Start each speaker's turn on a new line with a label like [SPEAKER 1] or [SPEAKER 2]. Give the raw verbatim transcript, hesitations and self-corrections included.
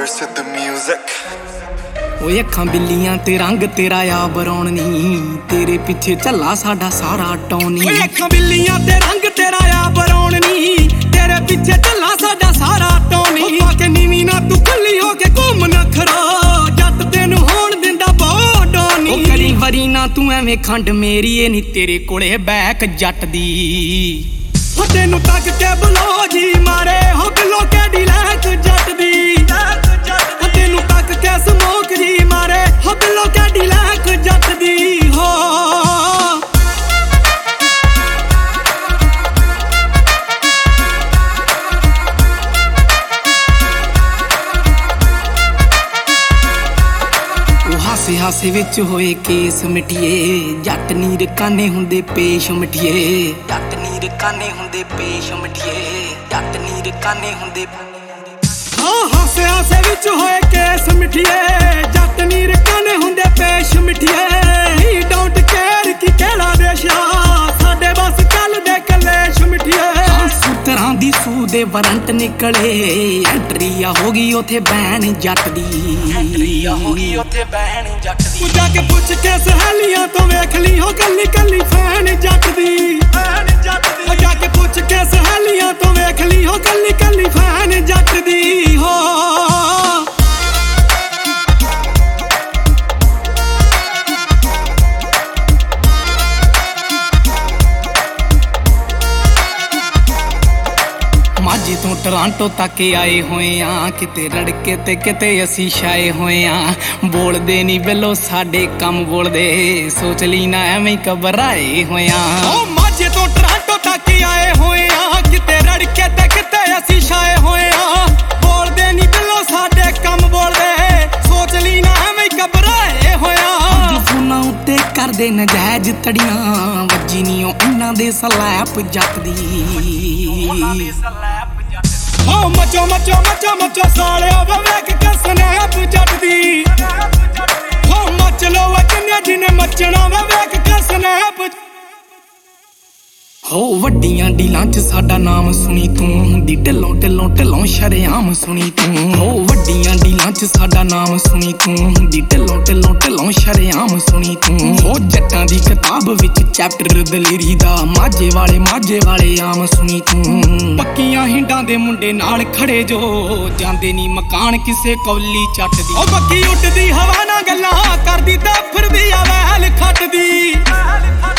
[SPEAKER 1] Siddh music
[SPEAKER 2] ਓਏ ਅੱਖਾਂ ਬਿੱਲੀਆਂ ਤੇ ਰੰਗ ਤੇਰਾ ਆ ਬਰੌਣ ਨੀ ਤੇਰੇ ਪਿੱਛੇ ਝੱਲਾ ਸਾਡਾ ਸਾਰਾ ਟੌਣੀ। ਓਏ ਅੱਖਾਂ ਬਿੱਲੀਆਂ ਤੇ ਰੰਗ ਤੇਰਾ ਆ ਬਰੌਣ ਨੀ ਤੇਰੇ ਪਿੱਛੇ ਝੱਲਾ ਸਾਡਾ ਸਾਰਾ ਟੌਣੀ। ਪਾ ਕੇ ਨੀਵੀਂ ਨਾ ਤੂੰ ਖੁੱਲੀ ਹੋ ਕੇ ਘੁੰਮ ਨਾ ਖਰਾ ਜੱਟ ਤੈਨੂੰ ਹੋਣ ਦਿੰਦਾ ਬੋਡੋਨੀ। ਓ ਕਰੀ ਵਰੀ ਨਾ ਤੂੰ ਐਵੇਂ ਖੰਡ ਮੇਰੀ ਏ ਨੀ ਤੇਰੇ ਕੋਲੇ ਬੈਕ ਜੱਟ ਦੀ। ਹੋ ਤੈਨੂੰ ਤੱਕ ਕੇ ਬਲੋ ਜੀ ਮਾਰੇ ਹੋ ਬਿਲੋ ਕਿਹੜੀ ਲੈਕ ਜੱਟ ਦੀ। ਹੋ ਤੈਨੂੰ ਤੱਕ ਕੇ ਸਮੋਕ ਜੀ ਮਾਰੇ ਹੋ ਬਿਲੋ ਕਿਹੜੀ ਲੈਕ ਜੱਟ ਦੀ। ਹੋ ਹਾਸੇ ਹਾਸੇ ਵਿੱਚ ਹੋਏ ਕੇਸ ਮਿੱਠੀਏ ਜੱਟ ਨੀਰ ਕਾਨੇ ਹੁੰਦੇ ਪੇਸ਼ ਮਿੱਠੀਏ। ਜੱਟ ਨੀਰ ਕਾਨੇ ਹੁੰਦੇ ਪੇਸ਼ ਮਿੱਠੀਏ ਜੱਟ ਨੀਰ ਕਾਨੇ ਹੁੰਦੇ। ਹਾਂ ਹਾਸੇ ਹਾਸੇ ਵਿੱਚ ਹੋਏ ਕੇਸ ਮਿੱਠੀਏ ਜੱਟ ਨੀਰ ਕਾਨੇ ਹੁੰਦੇ ਪੇਸ਼ ਮਿੱਠੀਏ। ਡੋਂਟ ਕੇਅਰ ਕੀ ਕਿਹੜਾ ਦੇਸ਼ਾ ਸਾਡੇ ਬਸ ਚੱਲ ਦੇ ਕਲੇਸ਼ ਮਿੱਠੀਏ। ਸੂਤਰਾਂ ਦੀ ਸੂ ਦੇ ਵਾਰੰਟ ਨਿਕਲੇ ਐਂਟਰੀ ਆ ਹੋ ਗਈ ਉਥੇ ਬੈਣ ਜੱਟ ਦੀ। ਐਂਟਰੀ ਆ ਹੋ ਗਈ ਉਥੇ ਬੈਣ ਜੱਟ ਦੀ। ਤੂੰ ਜਾ ਕੇ ਪੁੱਛ ਕੇ ਸਹੇਲੀਆਂ ਤੋਂ ਵੇਖ ਲਈ ਹੋ ਕੱਲੀ ਕੱਲੀ ਫੈਨ ਜੱਟ ਦੀ। ਫੈਨ ਜੱਟ ਦੀ। ਜਾ ਕੇ ਪੁੱਛ ਕੇ ਸਹੇਲੀਆਂ ਤੋਂ ਵੇਖ ਲਈ ਹੋ ਕੱਲੀ ਕੱਲੀ ਫੈਨ ਜੱਟ ਦੀ। ਹੋ ਮਾਝੇ ਤੋਂ ਟੋਰਾਂਟੋ ਤੱਕ ਆਏ ਹੋਏ ਆ ਕਿਤੇ ਰੜਕੇ ਤੇ ਕਿਤੇ ਅਸੀਂ ਛਾਏ ਹੋਏ ਆ। ਬੋਲਦੇ ਨਹੀਂ ਬਿੱਲੋ ਸਾਡੇ ਕੰਮ ਬੋਲਦੇ ਸੋਚ ਲਈ ਨਾ ਐਵੇਂ ਘਬਰਾਏ ਹੋਏ ਆ। ਓ ਮਾਝੇ ਤੋਂ ਟੋਰਾਂਟੋ ਤੱਕ ਆਏ ਹੋਏ ਆ ਕਿਤੇ ਰੜਕੇ ਤੇ ਕਿਤੇ ਅਸੀਂ ਛਾਏ ਹੋਏ ਆ। ਬੋਲਦੇ ਨਹੀਂ ਬਿੱਲੋ ਸਾਡੇ ਕੰਮ ਬੋਲਦੇ ਸੋਚ ਲਈ ਨਾ ਐਵੇਂ ਘਬਰਾਏ ਹੋਏ ਆ। ਫੋਨਾਂ ਉੱਤੇ ਕਰਦੇ ਨਜਾਇਜ਼ ਤੜੀਆਂ ਵੱਜੀ ਨੀ ਉਹਨਾਂ ਦੇ ਸਲੈਪ ਜੱਟ ਦੀ। ਓ ਮਚੋ ਮਚੋ ਮਚੋ ਮਚੋ ਸਾਲਿਆ ਵੇ ਵੇਖ ਕੇ ਸਨੈਪ ਜੱਟ ਦੀ। ਓ ਮਚ ਲੋ ਵਚਨੇ ਜਿਨੇ ਮਚਣਾ ਵੇ ਵੇਖ ਕੇ ਸਨੈਪ। ਹੋ ਵੱਡੀਆਂ ਡੀਲਾਂ ਚ ਸਾਡਾ ਨਾਮ ਸੁਣੀ ਤੂੰ ਹੁੰਦੀ ਢਿੱਲੋਂ ਢਿੱਲੋਂ ਢਿੱਲੋਂ ਸ਼ਰੇਆਮ ਸੁਣੀ ਤੂੰ। ਹੋ ਵੱਡੀਆਂ ਡੀਲਾਂ ਚ ਸਾਡਾ ਨਾਮ ਸੁਣੀ ਤੂੰ ਹੁੰਦੀ ਢਿੱਲੋਂ ਢਿੱਲੋਂ ਢਿੱਲੋਂ ਸ਼ਰੇਆਮ ਸੁਣੀ ਤੂੰ। ਹੋ ਜੱਟਾਂ ਦੀ ਕਿਤਾਬ ਵਿੱਚ ਚੈਪਟਰ ਦਲੇਰੀ ਦਾ ਮਾਝੇ ਵਾਲੇ ਮਾਝੇ ਵਾਲੇ ਆਮ ਸੁਣੀ ਤੂੰ। ਪੱਕੀਆਂ ਹਿੰਡਾਂ ਦੇ ਮੁੰਡੇ ਨਾਲ ਖੜੇ ਜੋ ਜਾਂਦੇ ਨੀ ਮਕਾਨ ਕਿਸੇ ਕੌਲੀ ਚੱਟ ਦੀ। ਉਹ ਬੱਕੀ ਉੱਡਦੀ ਹਵਾ ਨਾਲ ਗੱਲਾਂ ਕਰਦੀ ਤੇ ਫਿਰਦੀ ਆ ਵੈਲ ਖੱਟ ਦੀ।